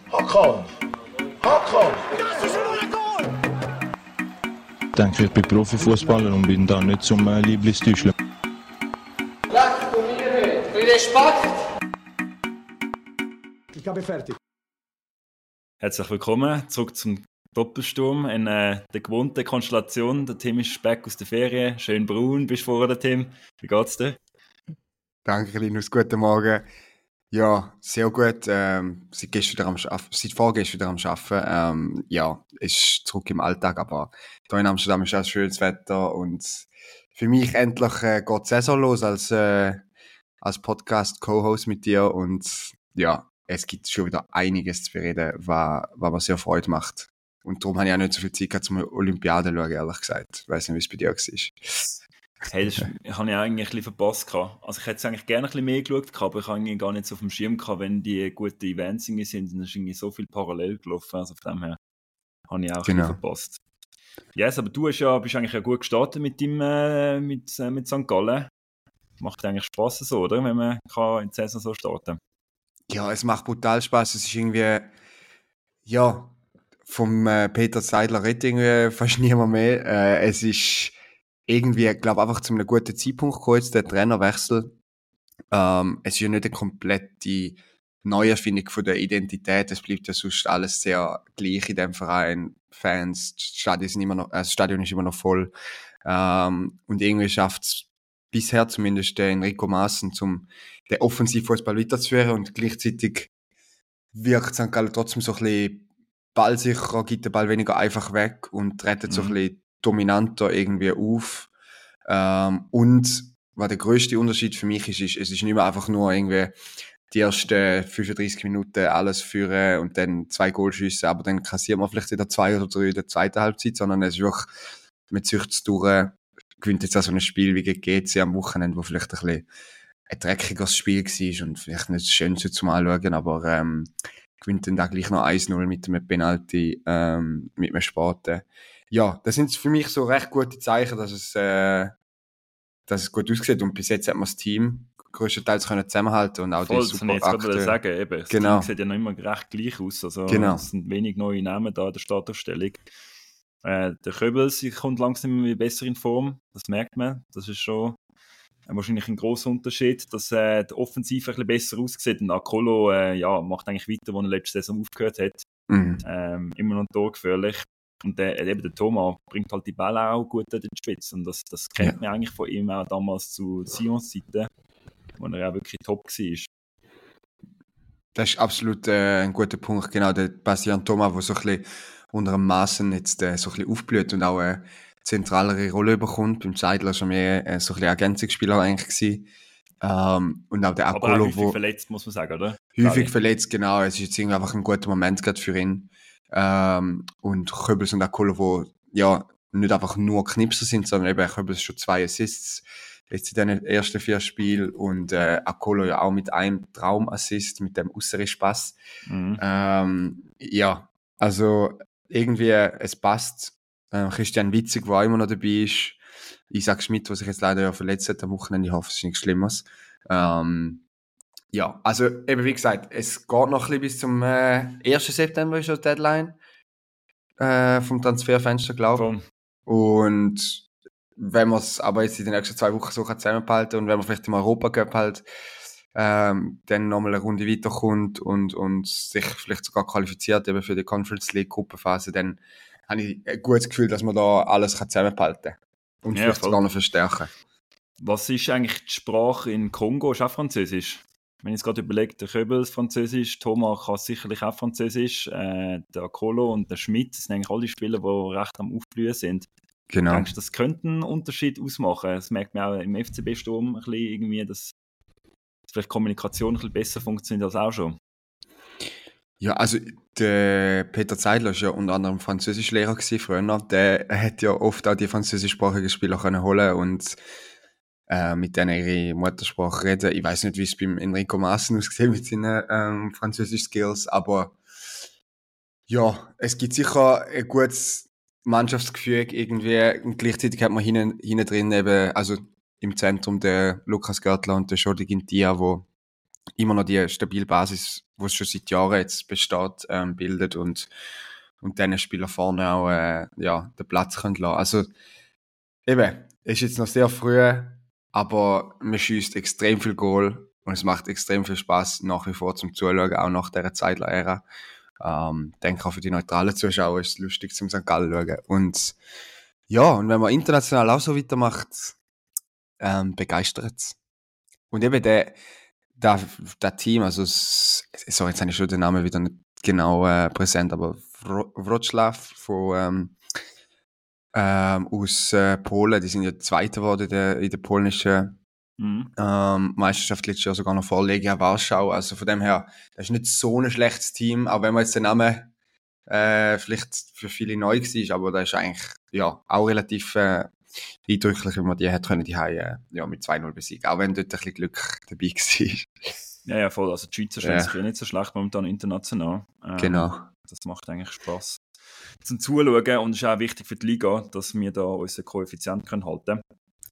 Hakan! Hakan! Ich denke, ich bin Profifußballer und bin da nicht zum Lieblingstäuscheln. Leg du mir nicht! Respekt! Ich habe fertig. Herzlich willkommen zurück zum Doppelsturm in der gewohnten Konstellation. Der Tim ist back aus der Ferien, schön braun bist du vorher, Tim. Wie geht's dir? Danke, Linus. Guten Morgen. Ja, sehr gut. Seit vorgestern wieder am Arbeiten. Ja, ist zurück im Alltag, aber hier in Amsterdam ist auch schönes Wetter und für mich endlich geht die Saison los als Podcast-Co-Host mit dir und ja, es gibt schon wieder einiges zu bereden, was mir sehr Freude macht. Und darum habe ich auch nicht so viel Zeit gehabt, zum Olympiade zu schauen, ehrlich gesagt. Ich weiss nicht, wie es bei dir war. Hey, das habe ich eigentlich ein bisschen verpasst gehabt. Also ich hätte es eigentlich gerne ein bisschen mehr geschaut, aber ich habe irgendwie gar nicht so auf dem Schirm gehabt, wenn die guten Events sind, dann ist irgendwie so viel parallel gelaufen. Also von dem her habe ich auch ein bisschen verpasst. Yes, aber du bist eigentlich ja gut gestartet mit mit St. Gallen. Macht eigentlich Spass so, oder? Wenn man kann in die Saison so starten. Ja, es macht brutal Spaß. Es ist irgendwie, ja, vom Peter Seidler redet irgendwie fast niemand mehr. Es ist irgendwie, glaube einfach zu einem guten Zeitpunkt gekommen, jetzt der Trainerwechsel. Es ist ja nicht eine komplette Neuerfindung von der Identität. Es bleibt ja sonst alles sehr gleich in dem Verein. Fans, das Stadion ist immer noch voll. Und irgendwie schafft es bisher zumindest der Enrico Maaßen, den Offensivfußball weiterzuführen und gleichzeitig wirkt St. Gallen trotzdem so ein bisschen ballsicherer, gibt den Ball weniger einfach weg und rettet so ein bisschen dominanter irgendwie auf. Und was der grösste Unterschied für mich ist, es ist nicht mehr einfach nur irgendwie die ersten 35 Minuten alles führen und dann 2 Goalschüsse, aber dann kassiert man vielleicht wieder 2 oder 3 in der zweiten Halbzeit, sondern es ist wirklich, man zieht es durch, gewinnt jetzt auch so ein Spiel wie gegen GC am Wochenende, wo vielleicht ein bisschen ein dreckiges Spiel war und vielleicht nicht das Schönste zum Anschauen, aber gewinnt dann da gleich noch 1-0 mit einem Penalty, mit einem Spaten. Ja, das sind für mich so recht gute Zeichen, dass es gut aussieht und bis jetzt hat man das Team größtenteils zusammenhalten und auch voll, die Superakte. Ich sagen, eben. Das genau. Team sieht ja noch immer recht gleich aus. Also, genau. Es sind wenig neue Namen da in der Startaufstellung. Der Köbels kommt langsam besser in Form, das merkt man. Das ist schon wahrscheinlich ein grosser Unterschied, dass die Offensive ein bisschen besser aussieht. Und Akolo macht eigentlich weiter, wo er letzte Saison aufgehört hat. Immer noch torgefährlich. Und eben der Thomas bringt halt die Bälle auch gut in die Spitze. Und das kennt man eigentlich von ihm auch damals zu Sions Zeiten, wo er auch wirklich top war. Das ist absolut ein guter Punkt. Genau, der Bastian Thomas, der so ein bisschen unter dem Maaßen jetzt so ein bisschen aufblüht und auch eine zentralere Rolle bekommt. Beim Seidler schon mehr so ein bisschen Ergänzungsspieler eigentlich gewesen. Und auch der Akolo, aber auch häufig verletzt, muss man sagen, oder? Häufig verletzt, genau. Es ist jetzt irgendwie einfach ein guter Moment gerade für ihn. Und Köbels und Akolo, wo ja nicht einfach nur Knipser sind, sondern eben Köbels schon 2 Assists jetzt in den ersten 4 Spielen und Akolo ja auch mit einem Traumassist, mit dem Ausserpass. Ja, also irgendwie, es passt. Christian Witzig, der auch immer noch dabei ist. Isaac Schmidt, der sich jetzt leider ja verletzt hat am Wochenende. Ich hoffe, es ist nichts Schlimmes. Ja, also eben wie gesagt, es geht noch ein bisschen bis zum 1. September ist die Deadline vom Transferfenster, glaube ich. Und wenn man es aber jetzt in den nächsten 2 Wochen so zusammenhalten und wenn man vielleicht im Europacup halt dann nochmal eine Runde weiterkommt und sich vielleicht sogar qualifiziert eben für die Conference League Gruppenphase, dann habe ich ein gutes Gefühl, dass man da alles zusammenhalten kann und vielleicht sogar noch verstärken. Was ist eigentlich die Sprache in Kongo? Ist auch Französisch? Wenn ich jetzt gerade überlege, der Köbels Französisch, Thomas kann sicherlich auch Französisch, der Akolo und der Schmidt, das sind eigentlich alle Spieler, die recht am Aufblühen sind. Genau. Denkst du, das könnte einen Unterschied ausmachen? Das merkt man auch im FCB-Sturm ein bisschen irgendwie, dass vielleicht Kommunikation ein bisschen besser funktioniert als auch schon. Ja, also der Peter Zeidler war ja unter anderem Französischlehrer früher. Der hat ja oft auch die französischsprachigen Spieler können holen und mit denen ihre Muttersprache reden. Ich weiß nicht, wie es beim Enrico Maaßen aussieht mit seinen französischen Skills, aber ja, es gibt sicher ein gutes Mannschaftsgefüge irgendwie und gleichzeitig hat man hinten drin eben, also im Zentrum der Lukas Görtler und der Jordi Gintia, wo immer noch die stabile Basis, die es schon seit Jahren jetzt besteht, bildet und diesen Spieler vorne auch den Platz können lassen. Also eben, es ist jetzt noch sehr früh, aber man schießt extrem viel Goal und es macht extrem viel Spaß nach wie vor zum Zuschauen, auch nach dieser Zeitler-Ära. Denke auch für die neutralen Zuschauer ist es lustig zum St. Gallen schauen. Und ja, und wenn man international auch so weitermacht, begeistert es. Und eben der Team, also sorry, jetzt habe ich schon den Namen wieder nicht genau präsent, aber Wrocław von aus Polen, die sind ja Zweiter geworden in der polnischen Meisterschaft letztes Jahr, sogar noch vor Legia Warschau. Also von dem her, das ist nicht so ein schlechtes Team, auch wenn man jetzt den Namen vielleicht für viele neu war, aber das ist eigentlich auch relativ eindrücklich, wie man die hat können, die mit 2-0 besiegen, auch wenn dort ein bisschen Glück dabei war. Ja, voll. Also die Schweizer stehen sich nicht so schlecht momentan international. Genau. Das macht eigentlich Spaß zum Zuschauen und ist auch wichtig für die Liga, dass wir da unseren Koeffizient können halten.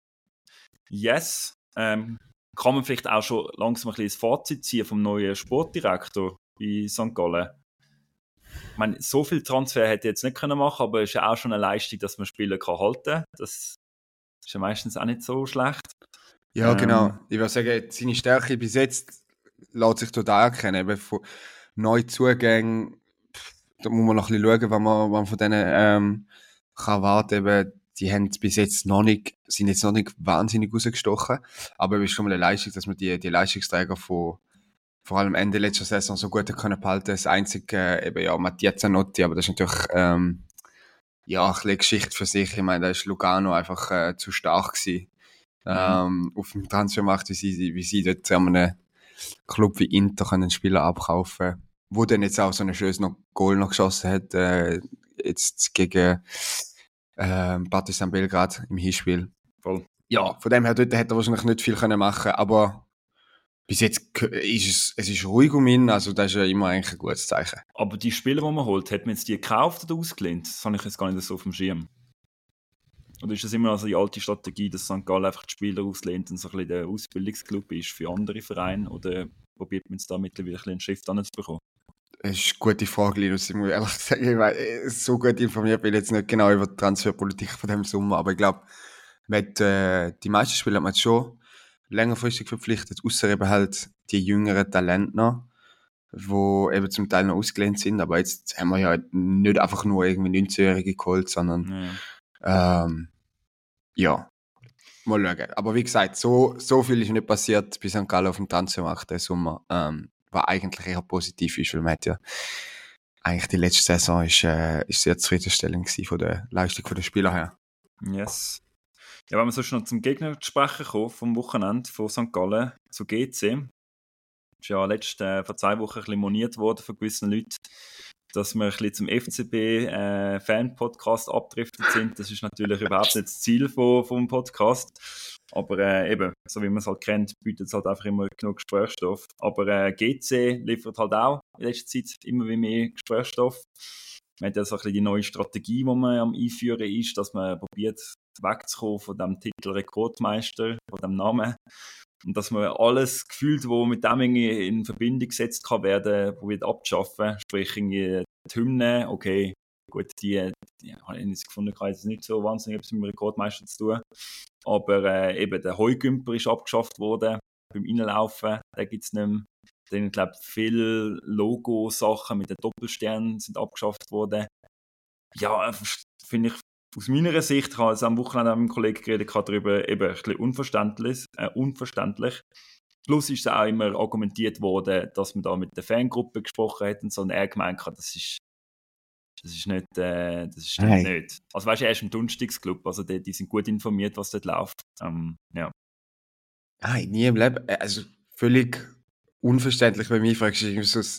Yes. Kann man vielleicht auch schon langsam ein bisschen das Fazit ziehen vom neuen Sportdirektor bei St. Gallen? Ich meine, so viel Transfer hätte ich jetzt nicht können machen, aber es ist ja auch schon eine Leistung, dass man Spieler halten kann. Das ist ja meistens auch nicht so schlecht. Ja, genau. Ich würde sagen, seine Stärke bis jetzt lässt sich total erkennen. Eben von Neuzugängen, da muss man noch ein bisschen schauen, was man von denen kann warten. Eben, die haben bis jetzt sind jetzt noch nicht wahnsinnig rausgestochen. Aber es ist schon mal eine Leistung, dass man die Leistungsträger von vor allem Ende letzter Saison so gut können behalten. Das einzige, Mattia Zanotti, aber das ist natürlich ein bisschen Geschichte für sich. Ich meine, da ist Lugano einfach zu stark gewesen. Auf dem Transfermarkt, wie sie dort einem Club wie Inter einen Spieler abkaufen, wo dann jetzt auch so ein schönes Goal noch geschossen hat, jetzt gegen Partizan Belgrad im Hinspiel. Voll. Ja, von dem her dort hätte er wahrscheinlich nicht viel können machen, aber bis jetzt ist es ruhig um ihn, also das ist ja immer eigentlich ein gutes Zeichen. Aber die Spieler, die man holt, hat man jetzt die gekauft oder ausgelehnt? Das habe ich jetzt gar nicht so auf dem Schirm. Oder ist das immer also die alte Strategie, dass St. Gallen einfach die Spieler auslehnt und so ein bisschen der Ausbildungsclub ist für andere Vereine? Oder probiert man es da mittlerweile ein bisschen einen Schrift anzubekommen? Das ist eine gute Frage, Linus. Ich muss ehrlich sagen, ich so gut informiert bin ich jetzt nicht genau über die Transferpolitik von dem Sommer, aber ich glaube, mit die meisten Spieler hat man jetzt schon längerfristig verpflichtet, außer eben halt die jüngeren Talente noch, die eben zum Teil noch ausgelehnt sind, aber jetzt haben wir ja nicht einfach nur irgendwie 19-Jährige geholt, sondern mal schauen. Aber wie gesagt, so viel ist nicht passiert bei St. Gallen auf dem Transfermarkt der Sommer, was eigentlich eher positiv ist, weil man hat ja eigentlich die letzte Saison ist sehr zufriedenstellend gewesen von der Leistung der Spieler her. Yes. Ja, wenn wir sonst noch zum Gegner zu sprechen kommen, vom Wochenende von St. Gallen zu GC. Ist ja vor 2 Wochen ein bisschen moniert worden von gewissen Leuten, dass wir ein bisschen zum FCB-Fan-Podcast abgedriftet sind. Das ist natürlich überhaupt nicht das Ziel vom Podcast. Aber eben, so wie man es halt kennt, bietet es halt einfach immer genug Gesprächsstoff. Aber GC liefert halt auch in letzter Zeit immer mehr Gesprächsstoff. Man hat ja so ein bisschen die neue Strategie, die man am Einführen ist, dass man probiert, wegzukommen von dem Titel Rekordmeister, von dem Namen. Und dass man alles gefühlt, wo mit dem irgendwie in Verbindung gesetzt kann werden, probiert abzuschaffen. Sprich, irgendwie die Hymne, okay, gut, die habe ich jetzt gefunden, kann jetzt nicht so wahnsinnig etwas mit dem Rekordmeister zu tun. Aber eben der Heugümper ist abgeschafft worden beim Reinlaufen, den gibt es nicht mehr. Dann, glaube ich, viele Logo-Sachen mit den Doppelsternen sind abgeschafft worden. Ja, finde ich, aus meiner Sicht, ich habe es am Wochenende mit meinem Kollegen geredet, darüber eben ein bisschen unverständlich. Plus ist es auch immer argumentiert worden, dass man da mit der Fangruppe gesprochen hat und so, und er gemeint hat, das ist nicht, das stimmt nicht. Also weißt du, er ist im Donnerstagsclub, also die sind gut informiert, was dort läuft. Ja. Nein, nie im Leben. Also völlig unverständlich, wenn du mich fragst, ist so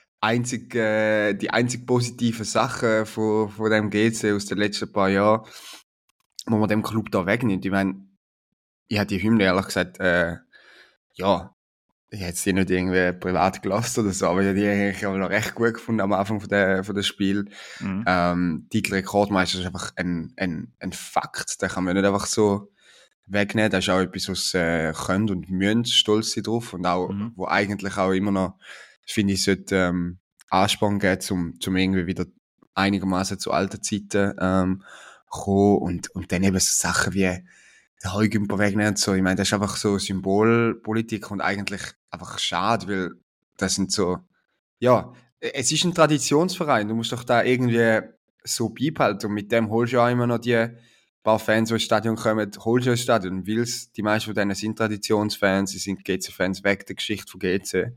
die einzig positive Sache von dem GC aus den letzten paar Jahren, wo man dem Club da wegnimmt. Ich meine, ich habe die Hymne ehrlich gesagt, ich hätte sie nicht irgendwie privat gelassen oder so, aber ich habe die eigentlich auch noch recht gut gefunden am Anfang von des Spiels. Titel Rekordmeister ist einfach ein Fakt, den kann man nicht einfach so wegnehmen. Das ist auch etwas, was können und müssen stolz sein drauf und auch, wo eigentlich auch immer noch, finde ich, sollte Ansporn geben, zum irgendwie wieder einigermaßen zu alten Zeiten kommen und dann eben so Sachen wie der Heugümper wegnehmen und so. Ich meine, das ist einfach so Symbolpolitik und eigentlich einfach schade, weil das sind so, ja, es ist ein Traditionsverein, du musst doch da irgendwie so beibehalten und mit dem holst du auch immer noch die paar Fans, die ins Stadion kommen, holst du ins Stadion, weil die meisten von denen sind Traditionsfans, sie sind GC-Fans weg der Geschichte von GC.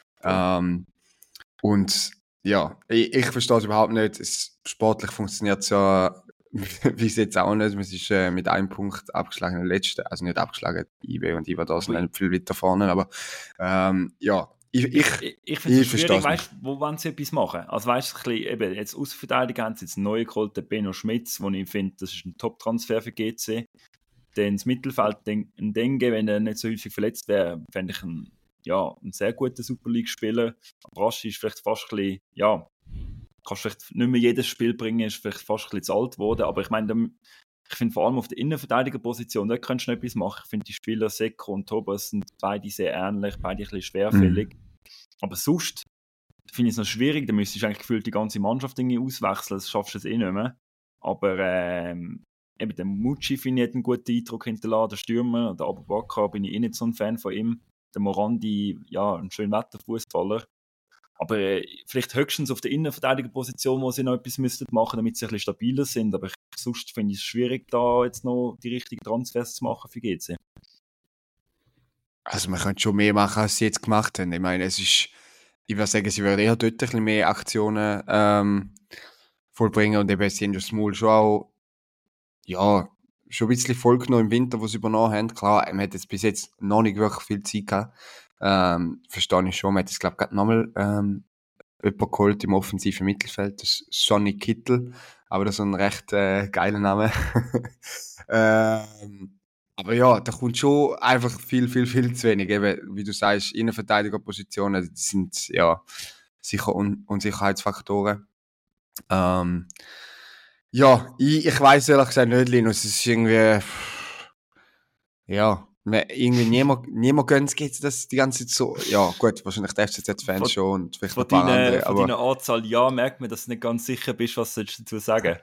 Und ja, ich verstehe es überhaupt nicht. Sportlich funktioniert es ja, wie es jetzt auch nicht. Es ist mit einem Punkt abgeschlagen, der letzte. Also nicht abgeschlagen, IB und IWA da sind nicht viel weiter vorne, aber ja. Ich finde es schwierig, weißt, wo wollen sie etwas machen? Also weißt du, eben jetzt Außenverteidiger haben sie jetzt neu geholt, den Benno Schmitz, wo ich finde, das ist ein Top-Transfer für GC. Dann das Mittelfeld, ein Dengue, wenn er nicht so häufig verletzt wäre, fände ich einen sehr guten Super League-Spieler. Raschi ist vielleicht fast ein bisschen, ja, kannst vielleicht nicht mehr jedes Spiel bringen, ist vielleicht fast ein bisschen zu alt geworden, aber ich meine, ich finde vor allem auf der Innenverteidigerposition, da könntest du noch etwas machen. Ich finde die Spieler Seko und Tobas sind beide sehr ähnlich, beide ein bisschen schwerfällig. Aber sonst finde ich es noch schwierig, da müsstest du eigentlich gefühlt die ganze Mannschaft irgendwie auswechseln, das schaffst du jetzt eh nicht mehr. Aber eben der Mucci, finde ich, hat einen guten Eindruck hinterlassen, der Stürmer, der Abubakar bin ich eh nicht so ein Fan von ihm. Der Morandi, ja, ein schön Wetterfußballer. Aber vielleicht höchstens auf der Innenverteidigerposition, wo sie noch etwas müssten machen, damit sie ein bisschen stabiler sind. Aber sonst finde ich es schwierig, da jetzt noch die richtigen Transfers zu machen für GC. Also man könnte schon mehr machen, als sie jetzt gemacht haben. Ich meine, ich würde sagen, sie würden eher dort ein bisschen mehr Aktionen vollbringen und eben sind das Maul schon auch, ja, schon ein bisschen voll genommen im Winter, wo sie übernommen haben. Klar, man hat jetzt bis jetzt noch nicht wirklich viel Zeit gehabt. Verstehe ich schon. Man hat jetzt, glaube ich, gerade nochmal jemanden geholt im offensiven Mittelfeld. Das ist Sonny Kittel. Aber das ist ein recht geiler Name. Aber ja, da kommt schon einfach viel zu wenig. Eben, wie du sagst, Innenverteidigerpositionen, die sind ja sicher Unsicherheitsfaktoren. Ja, ich weiss ehrlich gesagt nicht, Linus. Es ist irgendwie, ja, irgendwie niemand gönnt geht das die ganze Zeit so. Ja, gut, wahrscheinlich die FCZ-Fans schon und vielleicht ein paar andere. Von deiner Anzahl ja merkt man, dass du nicht ganz sicher bist, was du dazu sagen.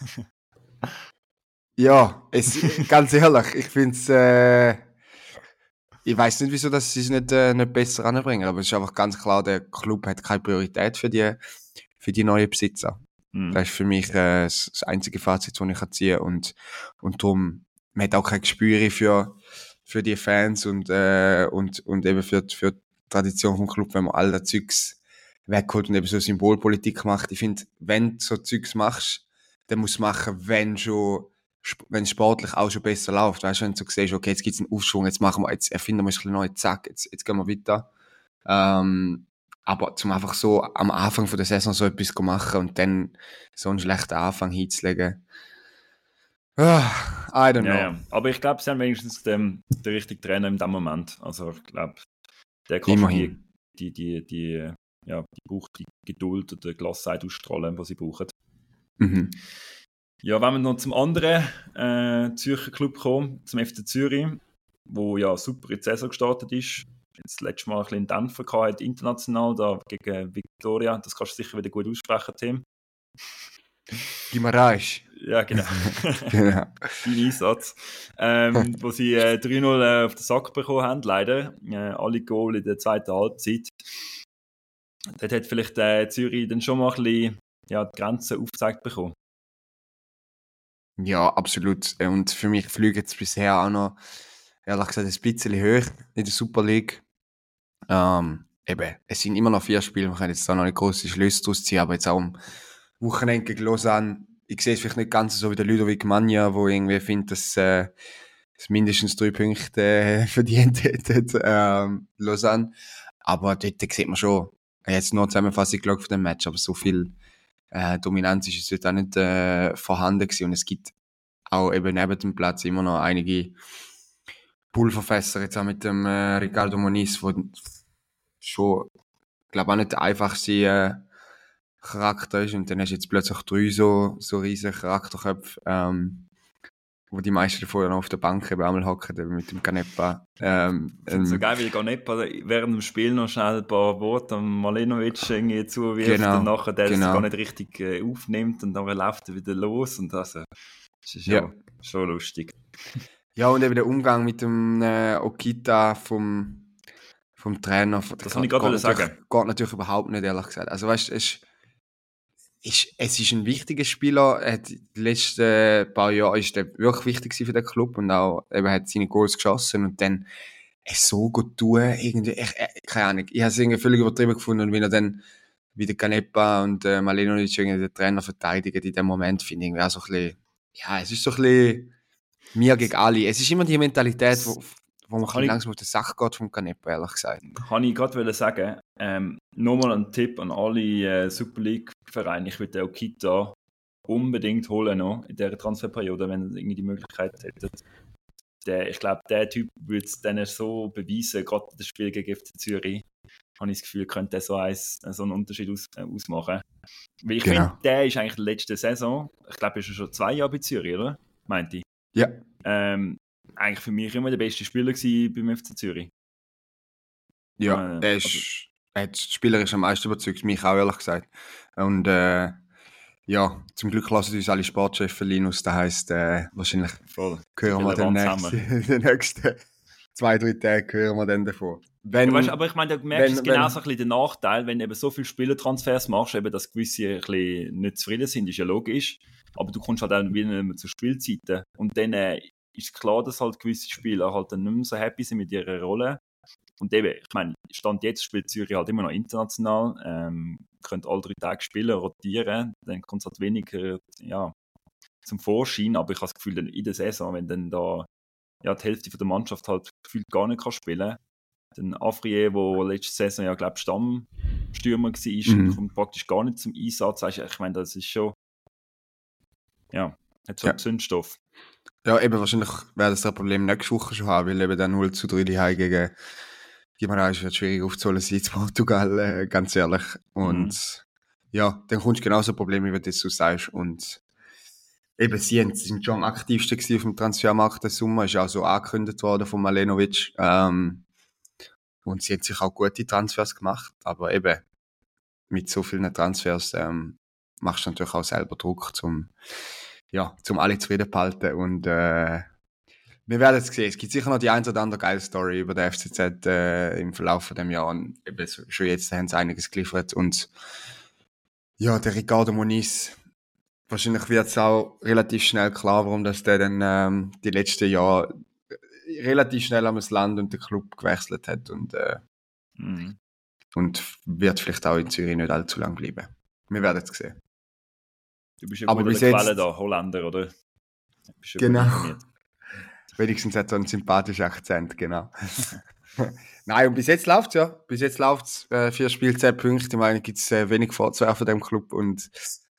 Ja, ganz ehrlich, ich finde es, ich weiss nicht, wieso dass sie es nicht besser anbringen, aber es ist einfach ganz klar, der Club hat keine Priorität für die neuen Besitzer. Das ist für mich das einzige Fazit, das ich ziehen kann. Und darum, man hat auch kein Gespür für die Fans und eben für die Tradition vom Club, wenn man all das Zeugs wegholt und eben so Symbolpolitik macht. Ich finde, wenn du so Zeugs machst, dann musst du machen, wenn es sportlich auch schon besser läuft. Weißt du, wenn du so siehst, okay, jetzt gibt es einen Aufschwung, jetzt erfinden wir ein bisschen neu, zack, jetzt gehen wir weiter. Aber zum einfach so am Anfang von der Saison so etwas zu machen und dann so einen schlechten Anfang hinzulegen. I don't know. Ja. Aber ich glaube, sie haben wenigstens den richtigen Trainer in dem Moment. Also ich glaube, der kann die braucht die Geduld oder Gelassenheit ausstrahlen, die sie brauchen. Mhm. Ja, wenn wir noch zum anderen Zürcher Club kommen, zum FC Zürich, wo ja super in die Saison gestartet ist. Jetzt letztes Mal ein bisschen in Dämpfer gehabt, international, da gegen Victoria. Das kannst du sicher wieder gut aussprechen, Tim. Guimaraes. Ja, genau. Genau. Dein Einsatz. Wo sie 3-0 auf den Sack bekommen haben, leider. Alle Goal in der zweiten Halbzeit. Dort hat vielleicht Zürich dann schon mal ein bisschen die Grenzen aufgezeigt bekommen. Ja, absolut. Und für mich fliegen jetzt bisher auch noch, ehrlich gesagt, ein bisschen hoch in der Super League. Eben, es sind immer noch 4 Spiele, man kann jetzt da noch nicht grosse Schlüsse draus ziehen, aber jetzt auch am Wochenende gegen Lausanne, ich sehe es vielleicht nicht ganz so wie der Ludovic Magna, wo irgendwie findet, dass es mindestens 3 Punkte verdient hätte, Lausanne. Aber dort sieht man schon, jetzt nur Zusammenfassung geschaut von dem Match, aber so viel Dominanz ist es dort auch nicht vorhanden gewesen. Und es gibt auch eben neben dem Platz immer noch einige Pulverfässer, jetzt auch mit dem Ricardo Moniz, wo schon, glaube auch nicht der einfachste Charakter ist. Und dann hast du jetzt plötzlich 3 so riesige Charakterköpfe wo die meisten davon ja noch auf der Bank eben einmal hocken, eben mit dem Canepa. So geil, wie Ganepa während dem Spiel noch schnell ein paar Worte an Malenovic irgendwie zuwirft Genau, und nachher der das genau. gar nicht richtig aufnimmt und dann läuft er wieder los und das ist schon lustig. Ja, und eben der Umgang mit dem Okita vom Trainer. Das wollte ich gerade sagen. Geht natürlich überhaupt nicht, ehrlich gesagt. Also weißt du, es ist ein wichtiger Spieler. Er hat die letzten paar Jahre ist er wirklich wichtig gewesen für den Club und auch eben hat seine Goals geschossen und dann es so gut tun, irgendwie, keine Ahnung. Ich habe es irgendwie völlig übertrieben gefunden und wenn er dann wieder Canepa und Malenovic irgendwie den Trainer verteidigen in dem Moment, finde ich irgendwie auch so ein bisschen, ja, es ist so ein bisschen mir gegen alle. Es ist immer die Mentalität, wo man langsam auf die Sache geht vom Canepa, ehrlich gesagt. Kann ich gerade sagen, nochmal ein Tipp an alle Super League-Vereine. Ich würde den Okita unbedingt holen noch in dieser Transferperiode, wenn ihr irgendwie die Möglichkeit hättet. Ich glaube, der Typ würde es dann so beweisen, gerade das Spiel gegen FC Zürich, habe ich das Gefühl, könnte so einen Unterschied ausmachen. Weil ich finde, der ist eigentlich die letzte Saison, ich glaube, er ist schon 2 Jahre bei Zürich, oder? Meinte ich. Ja. Eigentlich für mich immer der beste Spieler gewesen beim FC Zürich. Ja, er hat spielerisch am meisten überzeugt, mich auch, ehrlich gesagt. Und ja, zum Glück lassen uns alle Sportchefs Linus, das heisst, wahrscheinlich hören wir den nächsten 2-3 Tage hören wir dann davon. Aber ich meine, du merkst genau so ein bisschen den Nachteil, wenn du eben so viele Spielertransfers machst, eben, dass gewisse ein bisschen nicht zufrieden sind, ist ja logisch. Aber du kommst halt auch wieder nicht mehr zu Spielzeiten. Und dann ist klar, dass halt gewisse Spieler halt dann nicht mehr so happy sind mit ihrer Rolle. Und eben, ich meine, Stand jetzt spielt Zürich halt immer noch international, könnt alle 3 Tage spielen, rotieren, dann kommt es halt weniger zum Vorschein, aber ich habe das Gefühl, dann in der Saison, wenn dann da die Hälfte von der Mannschaft halt gefühlt gar nicht spielen kann, dann Afrier, der letzte Saison ja, glaube ich, Stammstürmer war, kommt praktisch gar nicht zum Einsatz. Ich meine, das ist schon, hat schon Zündstoff. Ja, eben wahrscheinlich wäre das Problem nächste Woche schon haben, weil eben der 0-3 daheim gegen Guimarães wird schwierig aufzuholen sein in Portugal, ganz ehrlich. Und ja, dann kommst du genauso Probleme, wie du das so sagst. Und eben, sie sind schon am aktivsten gewesen auf dem Transfermarkt der Sommer, ist auch so angekündigt worden von Malenovic. Und sie haben sich auch gute Transfers gemacht, aber eben mit so vielen Transfers machst du natürlich auch selber Druck, zum alle zufrieden behalten. Und wir werden es sehen. Es gibt sicher noch die ein oder andere geile Story über den FCZ im Verlauf von dem Jahr. Und eben schon jetzt haben sie einiges geliefert. Und ja, der Ricardo Moniz, wahrscheinlich wird es auch relativ schnell klar, warum dass der dann die letzten Jahre relativ schnell am Land und den Club gewechselt hat. Und wird vielleicht auch in Zürich nicht allzu lang bleiben. Wir werden es sehen. Du bist ja gut an der Quelle da, Holländer, oder? Genau. Wenigstens hat er einen sympathischen Akzent, genau. Nein, und bis jetzt läuft es ja. Bis jetzt läuft es 4 Spiele, 10 Punkte. Ich meine, gibt es wenig vorzuwerfen dem Club. Und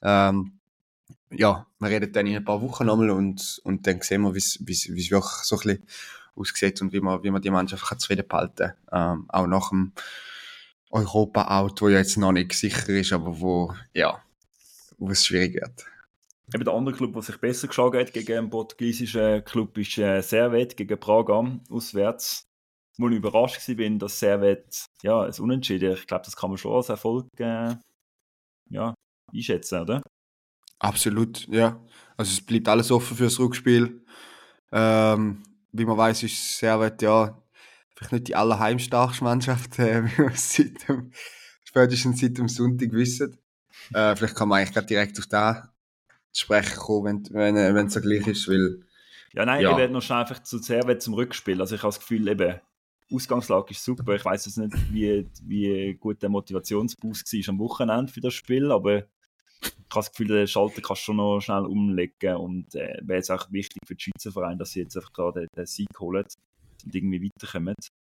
wir reden dann in ein paar Wochen nochmal und dann sehen wir, wie es wirklich so ein bisschen aussieht und wie man die Mannschaft zufrieden behalten kann. Auch nach dem Europa-Out, wo ja jetzt noch nicht sicher ist, aber wo es schwierig wird. Eben der andere Club, der sich besser geschlagen hat gegen den portugiesischen Club, ist Servette gegen Braga auswärts. Wo ich überrascht war, dass Servette es Unentschieden. Ich glaube, das kann man schon als Erfolg einschätzen, oder? Absolut, ja. Also es bleibt alles offen für das Rückspiel. Wie man weiß, ist Servette vielleicht nicht die allerheimstärkste Mannschaft, wie wir es spätestens seit dem Sonntag wissen. Vielleicht kann man eigentlich gerade direkt auf das sprechen kommen, wenn es so gleich ist, weil... Ich werde noch schnell einfach zu Servette zum Rückspiel. Also ich habe das Gefühl, eben, Ausgangslage ist super. Ich weiss jetzt nicht, wie gut der Motivationsboost war am Wochenende für das Spiel, aber ich habe das Gefühl, den Schalter kannst du schon noch schnell umlegen und wäre jetzt auch wichtig für die Schweizer Vereine, dass sie jetzt einfach gerade den Sieg holen und irgendwie weiterkommen.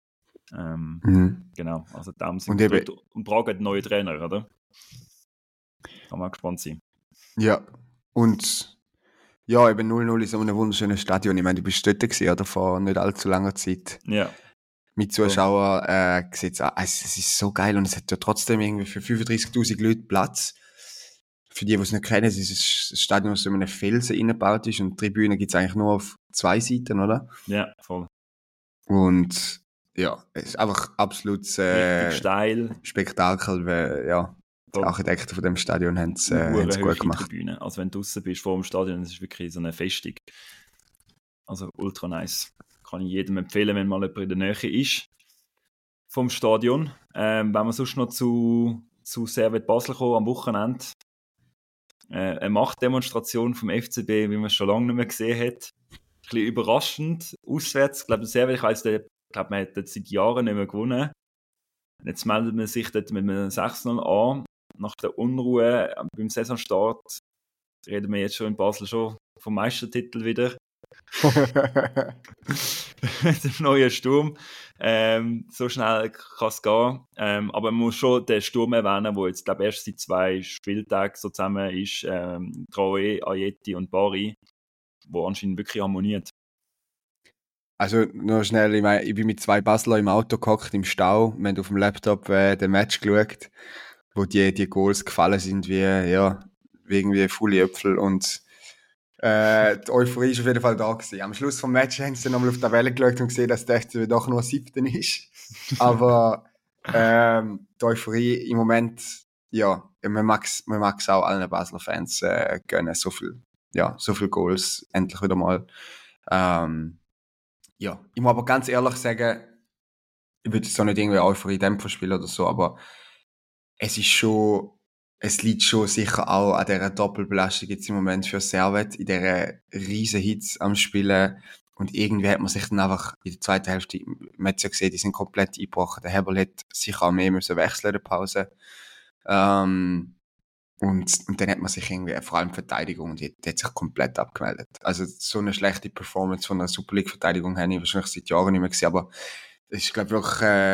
Genau, also da sind wir und Braga hat einen neuen Trainer, oder? Kann man gespannt sein. Ja, und eben 0-0 in so einem wunderschönen Stadion. Ich meine, du bist dort gewesen, oder? Vor nicht allzu langer Zeit. Ja. Mit Zuschauern sieht es ist so geil und es hat ja trotzdem irgendwie für 35'000 Leute Platz. für die es nicht kennen, es ist ein Stadion, das so in einem Felsen eingebaut ist und die Tribüne gibt es eigentlich nur auf 2 Seiten, oder? Ja, voll. Und ja, es ist einfach absolut Richtig steil. Spektakel, weil ja, die Voll. Architekten von dem Stadion haben es Hure gut hohe gemacht. Tribüne. Also wenn du draußen bist vor dem Stadion, das ist wirklich so eine Festung. Also ultra nice. Kann ich jedem empfehlen, wenn mal jemand in der Nähe ist vom Stadion. Wenn wir sonst noch zu Servet Basel kommen am Wochenende. Eine Machtdemonstration vom FCB, wie man es schon lange nicht mehr gesehen hat. Ein bisschen überraschend. Auswärts, ich glaube, Servet, ich weiss, man hat dort seit Jahren nicht mehr gewonnen. Und jetzt meldet man sich dort mit einem 6-0 an. Nach der Unruhe beim Saisonstart reden wir jetzt schon in Basel schon vom Meistertitel wieder. Mit dem neuen Sturm. So schnell kann es gehen. Aber man muss schon den Sturm erwähnen, der jetzt, glaube ich, erst seit 2 Spieltagen so zusammen ist. Traoré, Ajeti und Bari, wo anscheinend wirklich harmoniert. Also nur schnell, ich bin mit 2 Basler im Auto gehockt, im Stau. Wir haben auf dem Laptop den Match geschaut, wo die Goals gefallen sind wie irgendwie volle Äpfel und die Euphorie ist auf jeden Fall da gewesen. Am Schluss vom Match haben sie nochmal auf die Tabelle geschaut und gesehen, dass der FCB doch nur 7. ist. Aber die Euphorie im Moment, ja, man mag es auch allen Basler Fans gönnen. So viel Goals, endlich wieder mal. Ja, ich muss aber ganz ehrlich sagen, ich würde jetzt auch nicht irgendwie Euphorie-Dämpfer spielen oder so, aber es liegt schon sicher auch an dieser Doppelbelastung jetzt im Moment für Servet, in dieser riesen Hits am Spielen. Und irgendwie hat man sich dann einfach in der zweiten Hälfte, man hat ja gesehen, die sind komplett eingebrochen. Der Heberl hat sicher auch mehr müssen wechseln in der Pause. Und dann hat man sich irgendwie, vor allem Verteidigung, die hat sich komplett abgemeldet. Also so eine schlechte Performance von einer Super League-Verteidigung habe ich wahrscheinlich seit Jahren nicht mehr gesehen, aber es ist, glaube ich,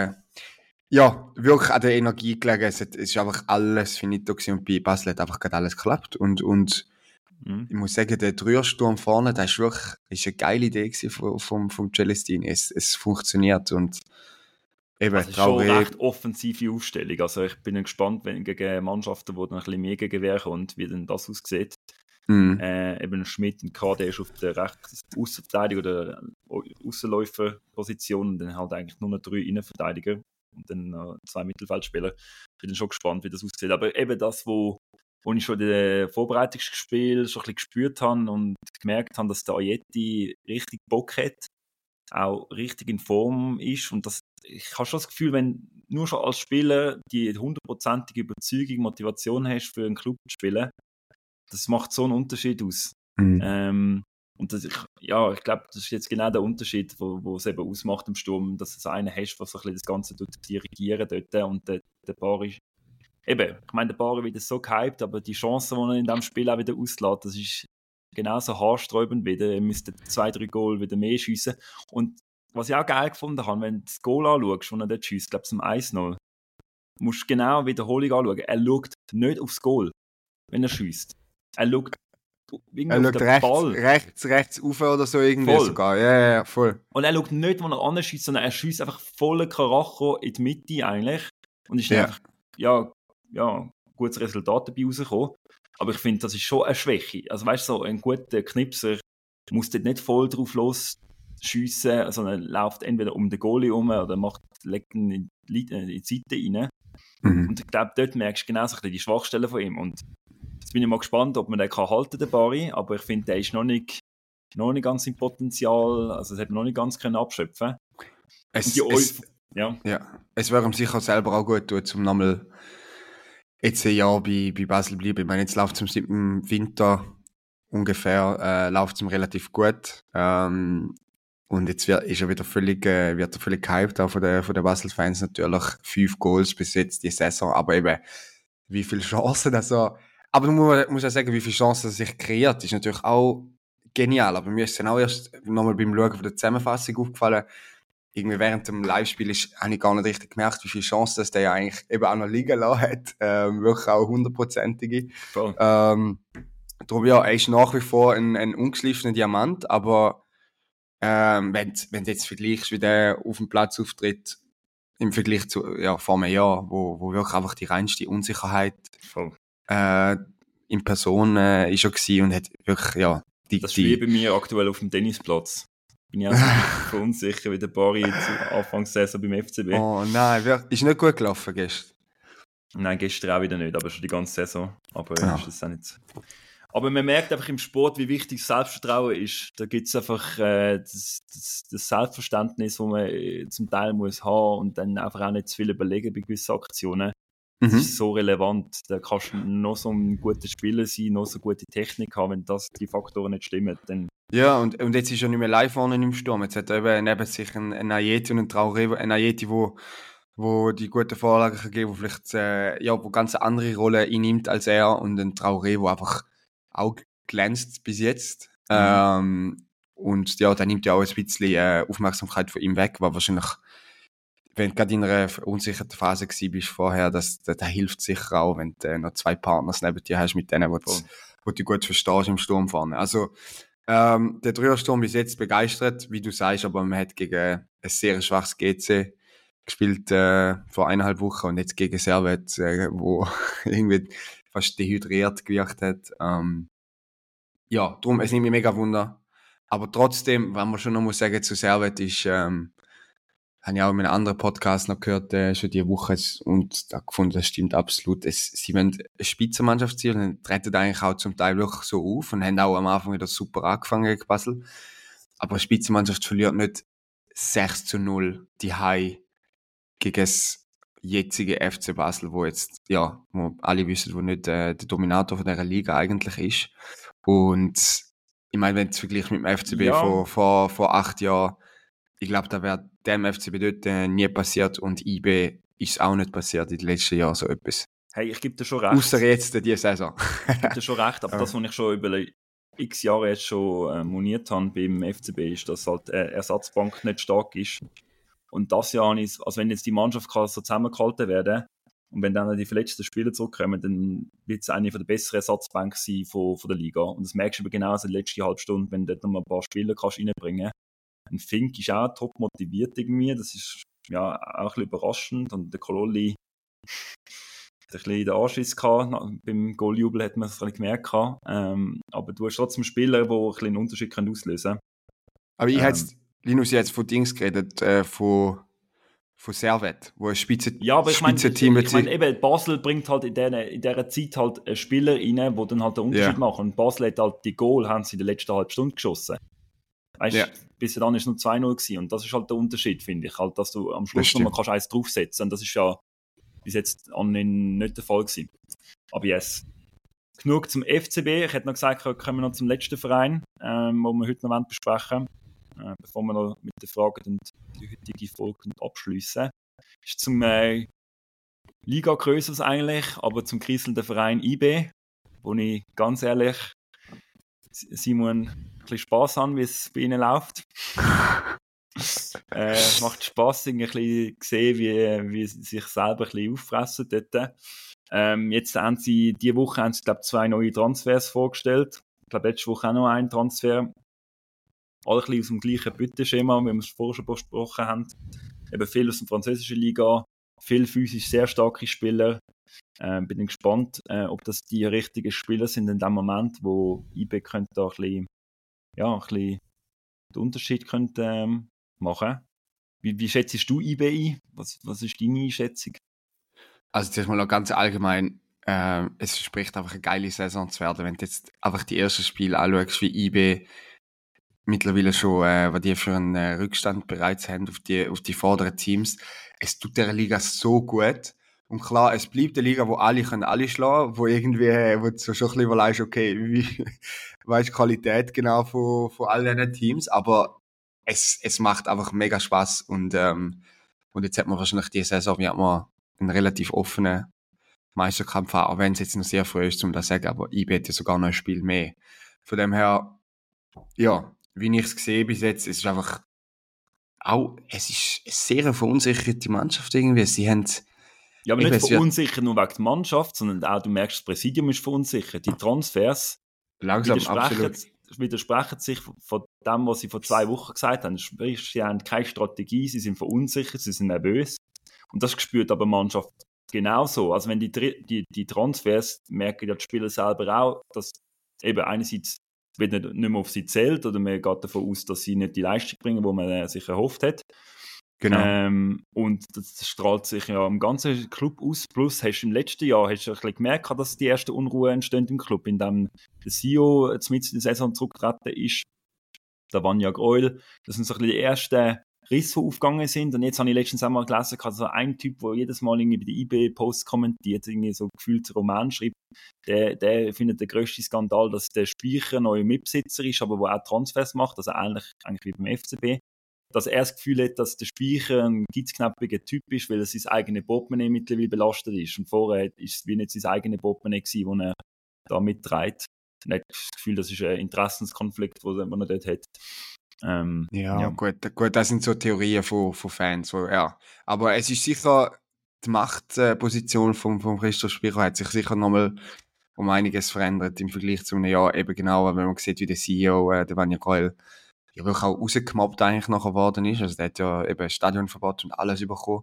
wirklich an der Energie gelegen. Es ist einfach alles finito gewesen und bei Basel hat einfach gerade alles geklappt. Und ich muss sagen, der Dreiersturm vorne, das ist eine geile Idee gewesen vom Celestini. Es funktioniert und eben, Also es ist schon eine recht offensive Aufstellung. Also ich bin gespannt, wenn gegen Mannschaften, die dann ein bisschen mehr Gegenwehr kommt, wie denn das aussieht. Eben Schmidt und KD ist auf der rechten Außenverteidigung oder Außenläuferposition und dann halt eigentlich nur noch 3 Innenverteidiger und dann 2 Mittelfeldspieler. Ich bin dann schon gespannt, wie das aussieht. Aber eben das, wo ich schon in den Vorbereitungsspielen schon ein bisschen gespürt habe und gemerkt habe, dass der Ajeti richtig Bock hat, auch richtig in Form ist und ich habe schon das Gefühl, wenn nur schon als Spieler die 100%ige Überzeugung, Motivation hast, für einen Club zu spielen, das macht so einen Unterschied aus. Und ich glaube, das ist jetzt genau der Unterschied, wo es eben ausmacht im Sturm, dass du einen hast, der so ein bisschen das Ganze dirigieren dort und der Bari eben, ich meine, der Bari wird so gehypt, aber die Chancen, die er in diesem Spiel auch wieder auslässt, das ist genauso haarsträubend wieder. Er müsste 2-3 Goal wieder mehr schiessen. Und was ich auch geil gefunden habe, wenn du das Goal anschaust, das er dort schiesst, glaube ich, zum 1-0, musst du genau die Wiederholung anschauen. Er schaut nicht aufs Goal, wenn er schiesst. Er schaut irgendwie auf den Ball. rechts rauf oder so irgendwie Voll. sogar. Ja, voll. Und er schaut nicht, wo er anschießt, sondern er schießt einfach voller Karacho in die Mitte eigentlich. Und ist dann einfach, gutes Resultat dabei rausgekommen. Aber ich finde, das ist schon eine Schwäche. Also weißt du, so ein guter Knipser muss dort nicht voll drauf losschiessen, sondern läuft entweder um den Goalie herum oder legt ihn in die Seite rein. Und ich glaube, dort merkst du genau so ein bisschen die Schwachstellen von ihm. Und jetzt bin ich mal gespannt, ob man den halten kann, den Bari. Aber ich finde, der ist noch nicht ganz im Potenzial, also das hat man noch nicht ganz können abschöpfen. Es wäre ihm sicher selber auch gut tun, zum nochmal jetzt ein Jahr bei Basel bleiben. Ich meine, jetzt läuft es im Winter ungefähr, läuft es ihm relativ gut. Und jetzt wird er völlig gehypt, auch von den Basel-Fans natürlich. 5 Goals bis jetzt die Saison, aber eben, wie viele Chancen aber du musst ja sagen, wie viele Chancen er sich kreiert, ist natürlich auch genial. Aber mir ist dann auch erst nochmal beim Schauen von der Zusammenfassung aufgefallen, irgendwie während dem Live-Spiel habe ich gar nicht richtig gemerkt, wie viele Chancen das der ja eigentlich eben auch noch liegen lassen hat. Wirklich auch 100%ige. Darum ja, er ist nach wie vor ein ungeschliffener Diamant, aber wenn du jetzt vergleichst, wie der auf dem Platz auftritt, im Vergleich zu vor einem Jahr, wo wirklich einfach die reinste Unsicherheit in Person ist er gewesen und hat wirklich, ja, Das ist wie bei mir aktuell auf dem Tennisplatz. Bin ich auch so verunsicher wie der Bari zu Anfangssaison beim FCB. Oh nein, ist nicht gut gelaufen gestern. Nein, gestern auch wieder nicht, aber schon die ganze Saison. Aber Ja. ist das auch nicht. Aber man merkt einfach im Sport, wie wichtig Selbstvertrauen ist. Da gibt es einfach das Selbstverständnis, das man zum Teil muss haben und dann einfach auch nicht zu viel überlegen bei gewissen Aktionen. Das ist so relevant. Da kannst du noch so ein guter Spieler sein, noch so gute Technik haben, wenn die Faktoren nicht stimmen. Dann Ja, und jetzt ist er nicht mehr live vorne im Sturm. Jetzt hat er eben neben sich einen Ayeti und einen Traoré, ein Ayeti, wo die guten Vorlagen kann geben, wo vielleicht wo ganz andere Rolle einnimmt als er, und ein Traoré, wo einfach auch glänzt bis jetzt. Und ja, dann nimmt ja auch ein bisschen Aufmerksamkeit von ihm weg, weil wahrscheinlich, wenn du gerade in einer unsicheren Phase gewesen bist vorher, da hilft sicher auch, wenn du noch zwei Partners neben dir hast, mit denen, wo du gut verstehst im Sturm vorne. Also, der Dreiersturm bis jetzt begeistert, wie du sagst, aber man hat gegen ein sehr schwaches GC gespielt vor 1,5 Wochen und jetzt gegen Servet, wo irgendwie fast dehydriert gewirkt hat. Ja, darum, es nimmt mich mega Wunder. Aber trotzdem, wenn man schon noch muss sagen zu Servet, ist, habe ich auch in einem anderen Podcast noch gehört, schon diese Woche, und da gefunden, das stimmt absolut. Sie wollen eine Spitzenmannschaft sein und treten eigentlich auch zum Teil wirklich so auf und haben auch am Anfang wieder super angefangen gegen Basel. Aber eine Spitzenmannschaft verliert nicht 6-0 die High gegen das jetzige FC Basel, wo jetzt, ja, wo alle wissen, wo nicht der Dominator von dieser Liga eigentlich ist. Und ich meine, wenn du es vergleichst mit dem FCB vor 8 Jahren, ich glaube, da wäre dem FCB dort nie passiert und IB ist es auch nicht passiert in den letzten Jahren so etwas. Hey, ich gebe dir schon recht. Ausser jetzt diese Saison. Ich gebe dir schon recht, aber das, was ich schon über x Jahre jetzt schon moniert habe beim FCB, ist, dass halt Ersatzbank nicht stark ist. Und das Jahr ist, also wenn jetzt die Mannschaft kann so zusammengehalten werden und wenn dann die verletzten Spieler zurückkommen, dann wird es eine von der besseren Ersatzbank sein von der Liga. Und das merkst du aber genau in der letzten halben Stunde, wenn du dort noch mal ein paar Spieler kannst reinbringen. Ein Fink ist auch top motiviert irgendwie, das ist ja auch ein bisschen überraschend. Und der Kololli hat ein bisschen den Anschiss gehabt, beim Goaljubel hat man es ein bisschen gemerkt. Aber du hast trotzdem Spieler, die ein bisschen einen Unterschied auslösen können. Aber ich hätte Linus jetzt von Dings geredet, von Servet, wo ein Spitzenteam... Ja, aber ich meine, eben, Basel bringt halt in dieser Zeit halt einen Spieler rein, der dann halt den Unterschied macht. Und Basel hat halt die Goal, haben sie in der letzten halben Stunde geschossen. Weißt du, bis dann ist es nur 2-0 gewesen. Und das ist halt der Unterschied, finde ich. Halt, dass du am Schluss nochmal kannst eins draufsetzen. Und das ist ja bis jetzt nicht der Fall gewesen. Aber yes. Genug zum FCB. Ich hätte noch gesagt, kommen wir noch zum letzten Verein, wo wir heute noch besprechen wollen, bevor wir noch mit der Frage die heutige Folge abschliessen. Ist zum Liga größeres eigentlich, aber zum kriselnden Verein IB, wo ich ganz ehrlich Simon ein bisschen Spass haben, wie es bei ihnen läuft. Macht Spass, irgendwie sehen, wie sie sich selber ein bisschen auffressen dort. Jetzt haben sie diese Woche glaube 2 neue Transfers vorgestellt. Ich glaube, letzte Woche auch noch einen Transfer. Alle ein bisschen aus dem gleichen Büttenschema, wie wir es vorher schon besprochen haben. Eben viel aus der französischen Liga, viel physisch sehr starke Spieler. Bin gespannt, ob das die richtigen Spieler sind in dem Moment, wo IB könnte da ein bisschen den Unterschied könnte, machen. Wie schätzt du IB ein? Was ist deine Einschätzung? Also zuerst mal noch ganz allgemein, es verspricht einfach eine geile Saison zu werden, wenn du jetzt einfach die ersten Spiele anschaust, wie IB mittlerweile schon, was die für einen Rückstand bereits haben auf die vorderen Teams. Es tut der Liga so gut. Und klar, es bleibt eine Liga, wo alle schlagen, wo du so schon ein bisschen überlegst, okay, weißt Qualität genau von all diesen Teams, aber es macht einfach mega Spaß und jetzt hat man wahrscheinlich diese Saison, wie hat man einen relativ offenen Meisterkampf haben, auch wenn es jetzt noch sehr früh ist, um das zu sagen, aber IB hat ja sogar noch ein Spiel mehr. Von dem her, ja, wie ich es sehe bis jetzt, es ist einfach es ist eine sehr verunsicherte Mannschaft irgendwie. Sie haben ja, aber nicht verunsichert nur wegen der Mannschaft, sondern auch, du merkst, das Präsidium ist verunsichert. Die Transfers widersprechen sich von dem, was sie vor 2 Wochen gesagt haben. Sprich, sie haben keine Strategie, sie sind verunsichert, sie sind nervös. Und das spürt aber die Mannschaft genauso. Also wenn die Transfers merken ja die Spieler selber auch, dass eben einerseits wird nicht mehr auf sie zählt oder man geht davon aus, dass sie nicht die Leistung bringen, die man sich erhofft hat. Genau. Und das strahlt sich ja im ganzen Club aus. Plus hast du im letzten Jahr ein bisschen gemerkt, dass die ersten Unruhen entstehen im Club, in dem der CEO mitten in der Saison zurückgetreten ist, der Vanja Greul. Das sind so ein bisschen die ersten Risse, die aufgegangen sind. Und jetzt habe ich letztens einmal gelesen, so ein Typ, der jedes Mal irgendwie bei den IB-Posts kommentiert, irgendwie so gefühlt Roman schreibt, der findet den grössten Skandal, dass der Speicher neuer Mitbesitzer ist, aber der auch Transfers macht, also eigentlich wie beim FCB. Dass er das Gefühl hat, dass der Speicher ein gitzknappiger Typ ist, weil er sein eigenes Portemonnaie mittlerweile belastet ist. Und vorher war es wie nicht sein eigenes Portemonnaie gewesen, das er da mitträgt. Er hat das Gefühl, das ist ein Interessenskonflikt, den er dort hat. Ja. Gut, das sind so Theorien von Fans. Ja. Aber es ist sicher, die Machtposition von Christoph Speicher hat sich sicher nochmal um einiges verändert im Vergleich zu einem Jahr. Eben genau, wenn man sieht, wie der CEO, der Vanja Greul, ja, wirklich auch rausgemobbt eigentlich nachher geworden ist. Also der hat ja eben Stadionverbot und alles bekommen.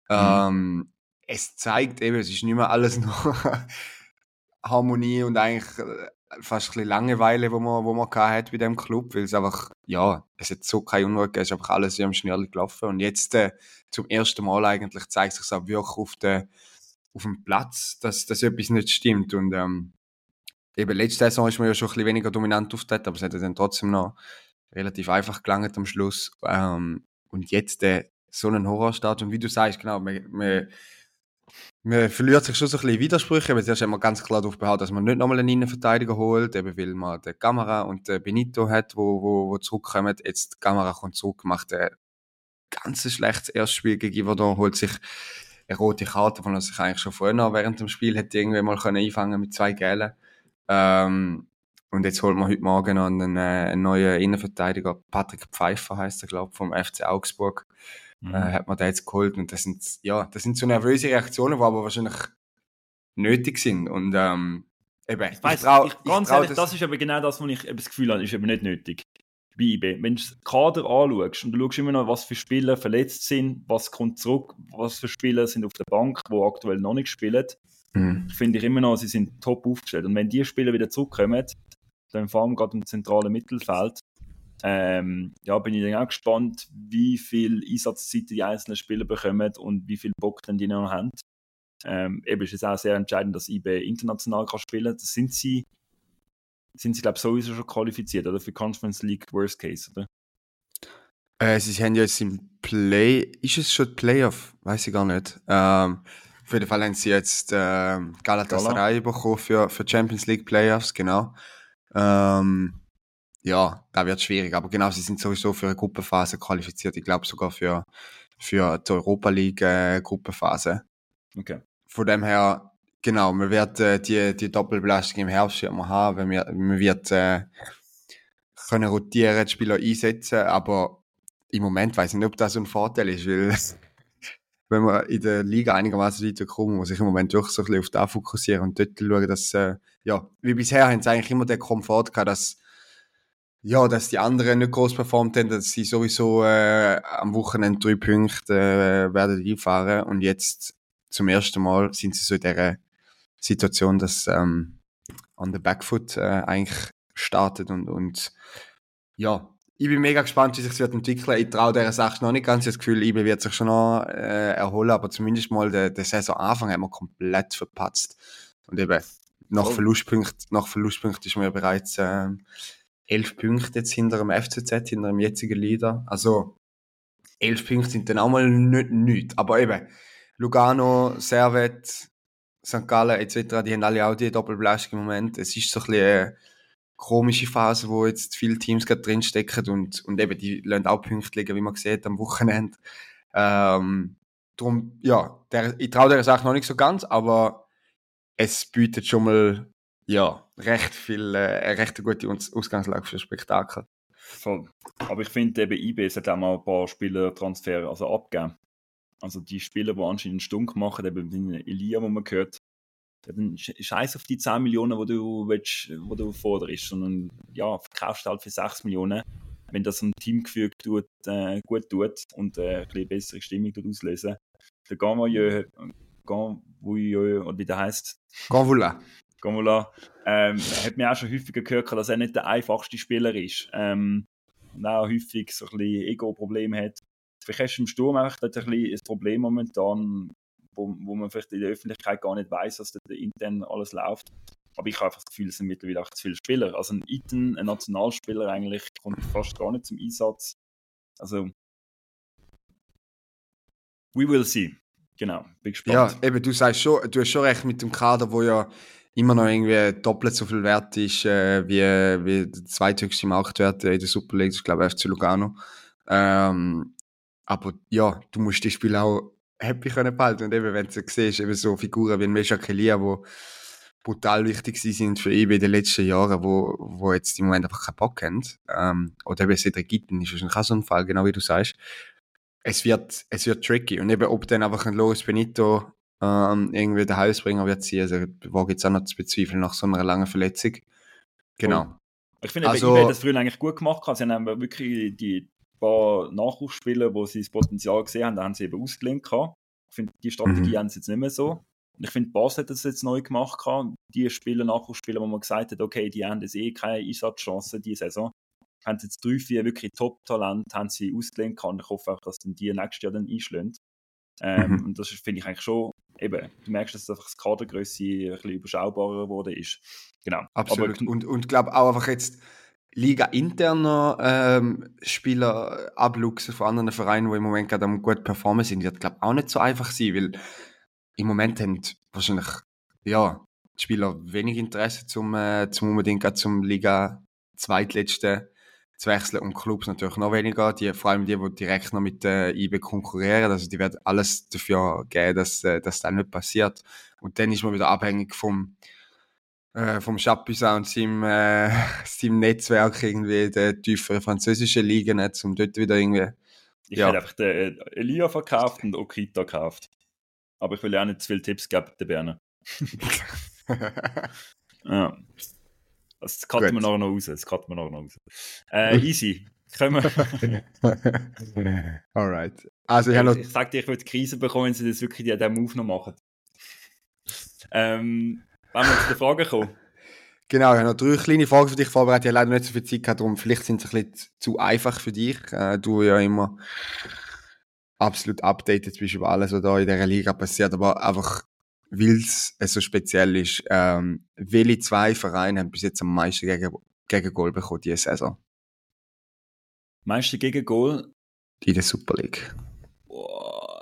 Es zeigt eben, es ist nicht mehr alles nur Harmonie und eigentlich fast ein bisschen Langeweile, wo man hat bei dem Club, weil es einfach, ja, es hat so keine Unruhe gegeben, es ist einfach alles wie am Schnürli gelaufen. Und jetzt zum ersten Mal eigentlich zeigt sich auch wirklich auf dem Platz, dass etwas nicht stimmt. Und eben letzte Saison ist man ja schon ein bisschen weniger dominant aufgetreten, aber es hat dann trotzdem noch relativ einfach gelangt am Schluss. Und jetzt so einen Horrorstart. Und wie du sagst, genau, man verliert sich schon so ein bisschen Widersprüche, aber zuerst haben wir ganz klar darauf beharrt, dass man nicht nochmal einen Innenverteidiger holt, eben weil man den Camara und den Benito hat, wo zurückkommen. Jetzt die Camara kommt zurück, macht ein ganz schlechtes Erstspiel gegen Iverdon, holt sich eine rote Karte, von der sich eigentlich schon vorher noch während dem Spiel hätte irgendwie mal einfangen mit 2 Gelben. Und jetzt holt man heute Morgen noch einen neuen Innenverteidiger, Patrick Pfeiffer heisst er, glaube ich, vom FC Augsburg. Hat man da jetzt geholt. Und das sind so nervöse Reaktionen, die aber wahrscheinlich nötig sind. Und eben, ganz ehrlich, das ist aber genau das, was ich das Gefühl habe, ist eben nicht nötig. Bei IB. Wenn du das Kader anschaust und du schaust immer noch, was für Spieler verletzt sind, was kommt zurück, was für Spieler sind auf der Bank, die aktuell noch nicht spielen, finde ich immer noch, sie sind top aufgestellt. Und wenn die Spieler wieder zurückkommen, dann vor allem gerade im zentralen Mittelfeld, bin ich dann auch gespannt, wie viel Einsatzzeit die einzelnen Spieler bekommen und wie viel Bock denn die noch haben. Eben ist es auch sehr entscheidend, dass IB international kann spielen. Das sind sie glaube ich, sowieso schon qualifiziert, oder? Für Conference League Worst Case, oder? Sie haben ja jetzt im ist es schon Playoff? Weiß ich gar nicht. Auf jeden Fall haben sie jetzt Galatasaray bekommen für Champions League Playoffs, genau. Ja, da wird es schwierig, aber genau, sie sind sowieso für eine Gruppenphase qualifiziert. Ich glaube sogar für die Europa League Gruppenphase. Okay. Von dem her, genau, man wird die Doppelbelastung im Herbst haben, wenn man wird können rotieren, die Spieler einsetzen, aber im Moment weiß ich nicht, ob das so ein Vorteil ist, weil wenn man in der Liga einigermaßen weiterkommt, muss ich im Moment durch so ein bisschen auf das fokussieren und dort schauen, dass, wie bisher haben sie eigentlich immer den Komfort gehabt, dass die anderen nicht groß performt haben, dass sie sowieso am Wochenende 3 Punkte werden einfahren und jetzt zum ersten Mal sind sie so in dieser Situation, dass on the back foot eigentlich startet und ja, ich bin mega gespannt, wie sich das wird entwickeln. Ich traue dieser Sache noch nicht ganz. Ich habe das Gefühl, IB wird sich schon noch erholen, aber zumindest mal den Saisonanfang haben wir komplett verpatzt. Und eben, nach Verlustpunkt ist man ja bereits 11 Punkte jetzt hinter dem FCZ, hinter dem jetzigen Leader. Also 11 Punkte sind dann auch mal nichts. Aber eben, Lugano, Servet, St. Gallen etc., die haben alle auch die Doppelbelastung im Moment. Es ist so ein bisschen eine komische Phase, wo jetzt viele Teams gerade drinstecken und eben, die lassen auch Punkte liegen, wie man sieht, am Wochenende. Darum, ja, ich traue der Sache noch nicht so ganz, aber es bietet schon mal recht viel, eine recht gute Ausgangslage für Spektakel. Voll. Aber ich finde eben, IB hat auch mal ein paar Spielertransfer abgegeben. Also die Spieler, die anscheinend Stunk machen, eben den Elia, wo man gehört, dann scheiß auf die 10 Millionen, die du forderst, sondern verkaufst halt für 6 Millionen. Wenn das ein Teamgefüge gut tut und ein bisschen bessere Stimmung auslösen, der Ganvouilleux, oder wie der heisst. Ganvoula. Ganvoula. Hat mir auch schon häufiger gehört, dass er nicht der einfachste Spieler ist. Und auch häufig so ein bisschen Ego-Probleme hat. Vielleicht hast du im Sturm einfach dort ein bisschen ein Problem momentan, wo man vielleicht in der Öffentlichkeit gar nicht weiss, dass da intern alles läuft. Aber ich habe einfach das Gefühl, es sind mittlerweile auch zu viele Spieler. Also ein Iten, ein Nationalspieler eigentlich, kommt fast gar nicht zum Einsatz. Also, we will see. Genau, bin gespannt. Ja, eben, du hast schon recht mit dem Kader, wo ja immer noch irgendwie doppelt so viel wert ist, wie der zweithöchste Marktwert in der Super League, das ist, glaube ich, FC Lugano. Aber ja, du musst die Spiele auch happy können behalten. Und eben, wenn du siehst, eben so Figuren wie ein Mesha Kelia, die brutal wichtig sind für ihn in den letzten Jahren, wo jetzt im Moment einfach keinen Bock haben. Oder eben Cedric Itten ist wahrscheinlich auch so ein Fall, genau wie du sagst. Es wird tricky. Und eben, ob dann einfach ein Loris Benito irgendwie den Heilsbringer wird ziehen, also wage jetzt auch noch zu bezweifeln nach so einer langen Verletzung. Genau. Cool. Ich finde, Also, eBay hat das früher eigentlich gut gemacht. Sie haben wirklich die paar Nachwuchsspieler, wo sie das Potenzial gesehen haben, da haben sie eben ausgelehnt. Ich finde, die Strategie haben sie jetzt nicht mehr so. Und ich finde, Bas hat das jetzt neu gemacht. Die Spieler, Nachwuchsspieler, wo man gesagt hat, okay, die haben jetzt keine Einsatzchancen diese Saison. Haben sie jetzt 3, 4 wirklich Top-Talente, haben sie ausgelehnt. Und ich hoffe auch, dass dann die nächstes Jahr dann einschlägt. Und das finde ich eigentlich schon, eben, du merkst, dass einfach das Kadergrösse ein bisschen überschaubarer geworden ist. Genau. Absolut. Aber, und glaube auch einfach jetzt Liga-interner Spieler abluchsen von anderen Vereinen, die im Moment gerade am gut performen sind, wird, glaube auch nicht so einfach sein, weil im Moment haben wahrscheinlich, ja, die Spieler wenig Interesse zum unbedingt gerade zum Liga zweitletzten zu wechseln und Clubs natürlich noch weniger, vor allem die direkt noch mit IB konkurrieren, also die werden alles dafür geben, dass das nicht passiert. Und dann ist man wieder abhängig vom Chapuisat und seinem Netzwerk irgendwie der tieferen französischen Liga, nicht, um dort wieder irgendwie... Ich hätte einfach den Elia verkauft und Okita gekauft. Aber ich will ja auch nicht zu viele Tipps geben, der Berner. Ja. Das cutten wir nachher noch raus. Easy. Können wir... Alright. Also ich sag dir, ich würde Krise bekommen, wenn sie das wirklich diesen Move noch machen. Wenn wir zu den Fragen kommen. Genau, ich habe noch 3 kleine Fragen für dich vorbereitet. Ich habe leider nicht so viel Zeit gehabt, darum vielleicht sind sie ein bisschen zu einfach für dich. Du ja immer absolut updated bist über alles, was da in dieser Liga passiert, aber einfach, weil es so speziell ist, welche 2 Vereine haben bis jetzt am meisten Gegengol bekommen diese Saison? Meiste Gegengol? In der Super League. Boah.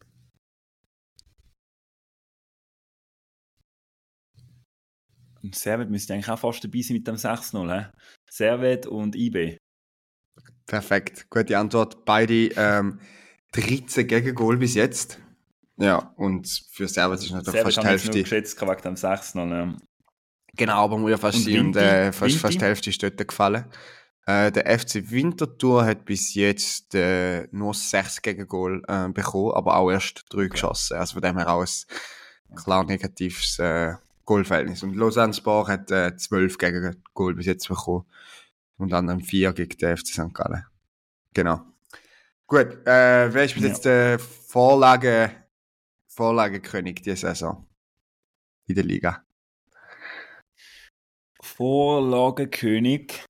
Servet müsste eigentlich auch fast dabei sein mit dem 6-0. Servet und IB. Perfekt, gute Antwort. Beide 13 Gegengol bis jetzt. Ja, und für Servet ist natürlich Servet fast die Hälfte. Nur geschätzt wegen dem 6-0. Ja. Genau, aber muss ja fast sein. Und fast die Hälfte ist dort gefallen. Der FC Winterthur hat bis jetzt nur 6 Gegengol bekommen, aber auch erst 3 geschossen. Also von dem her auch ein klar negatives Goalverhältnis. Und Lausanne Sport hat 12 Gegengol bis jetzt bekommen. Unter anderem 4 gegen den FC St. Gallen. Genau. Gut, wer ist bis jetzt der Vorlagenkönig diese Saison in der Liga? Vorlagenkönig.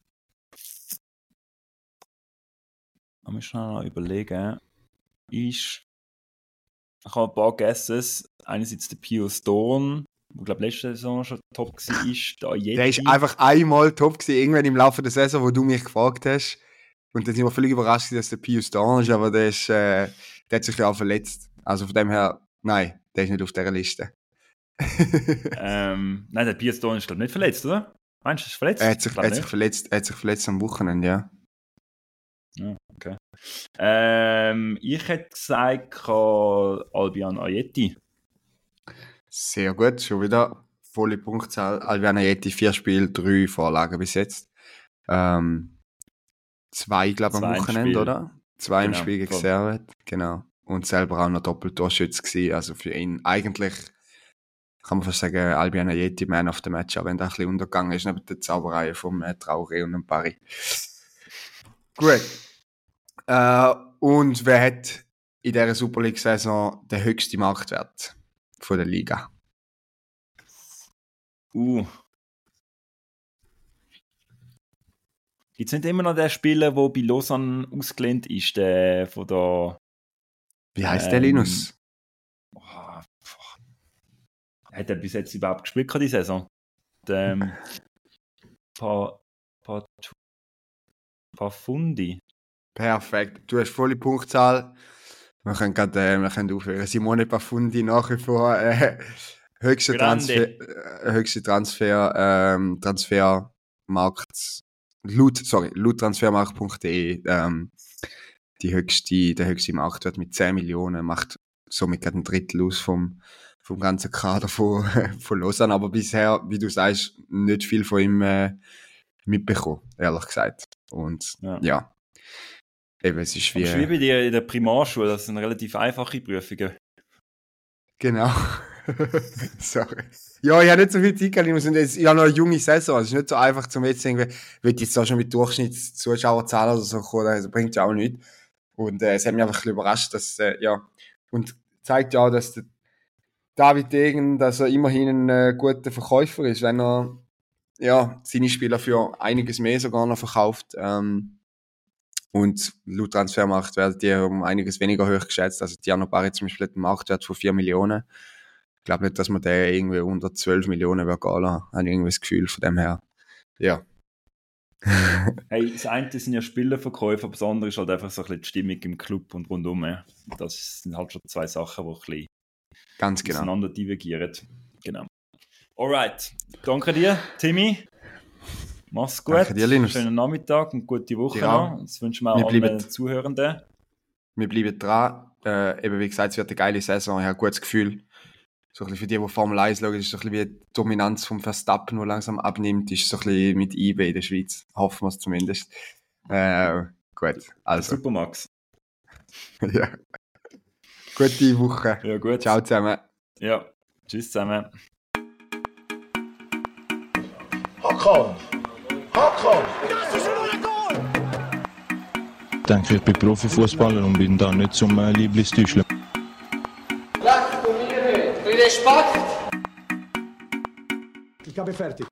Ich muss schnell noch überlegen. Ich habe ein paar Guesses. Einerseits der Pius Dorn, der glaube letzte Saison schon top war. Der ist einfach einmal top gewesen, irgendwann im Laufe der Saison, wo du mich gefragt hast. Und dann sind wir völlig überrascht, dass der Pius Dorn ist, aber der hat sich ja auch verletzt. Also von dem her, nein, der ist nicht auf dieser Liste. Nein, der Pius Dorn ist glaube ich nicht verletzt, oder? Meinst du, er ist verletzt? Er hat sich verletzt am Wochenende, ja. Ja, okay. Ich hätte gesagt, Albion Ajeti. Sehr gut, schon wieder volle Punktzahl. Albion Ajeti, 4 Spiele, 3 Vorlagen bis jetzt. 2, glaube ich, am Wochenende, oder? 2 im Spiel gegen Servet, genau. Und selber auch noch Doppeltorschütze gewesen. Also für ihn eigentlich, kann man fast sagen, Albion Ajeti Man of the Match, auch wenn der ein bisschen untergegangen ist, neben der Zauberei vom Traoré und dem Barry. Gut. Und wer hat in dieser Super League-Saison den höchsten Marktwert? von der Liga. Gibt es nicht immer noch den Spieler, der bei Lausanne ausgelehnt ist, der von der... Wie heisst der, Linus? Hat er bis jetzt überhaupt gespielt, die Saison? Der, Pafundi. Perfekt. Du hast volle Punktzahl. Wir können aufhören. Simone Pafundi nach wie vor höchste Transfermarkt. Laut transfermarkt.de der höchste Marktwert mit 10 Millionen, macht somit gerade ein Drittel aus vom ganzen Kader von Lausanne, aber bisher, wie du sagst, nicht viel von ihm mitbekommen, ehrlich gesagt. Und ja. Eben, es ist wie... wie bei dir in der Primarschule, das sind relativ einfache Prüfungen. Genau. Sorry. Ja, ich habe nicht so viel Zeit gehabt, ich habe noch eine junge Saison, es ist nicht so einfach, zum jetzt irgendwie, will ich jetzt da schon mit Durchschnittszuschauerzahlen oder so kommen, das bringt ja auch nichts. Und es hat mich einfach ein bisschen überrascht, dass, und zeigt ja auch, dass der David Degen, dass er immerhin ein guter Verkäufer ist, wenn er, seine Spieler für einiges mehr sogar noch verkauft, und laut Transfermarkt werden die um einiges weniger hoch geschätzt. Also Diano Barry zum Beispiel hat einen Marktwert von 4 Millionen. Ich glaube nicht, dass man den irgendwie unter 12 Millionen gehen lassen. Habe ich irgendwie das Gefühl von dem her. Ja. Hey, das eine sind ja Spielerverkäufe, aber das andere ist halt einfach so ein bisschen die Stimmung im Club und rundum. Das sind halt schon zwei Sachen, die ein bisschen ganz genau auseinander divergieren. Genau. Alright. Danke dir, Timmy. Mach's gut. Danke dir, Linus. Schönen Nachmittag und gute Woche noch. Das wünschen wir auch allen Zuhörenden. Wir bleiben dran. Eben wie gesagt, es wird eine geile Saison. Ich habe ein gutes Gefühl. So ein bisschen für die Formel 1 schauen, ist so ein bisschen wie die Dominanz vom Verstappen, die langsam abnimmt, ist so ein bisschen mit eBay in der Schweiz. Hoffen wir es zumindest. Gut, also. Super, Max. Ja. Gute Woche. Ja, gut. Ciao zusammen. Ja, tschüss zusammen. Hakon! Hakon! Ich denke, ich bin Profifußballer und bin da nicht zum Lieblingstäuschler. Lasst du mir Respekt! Ich habe fertig.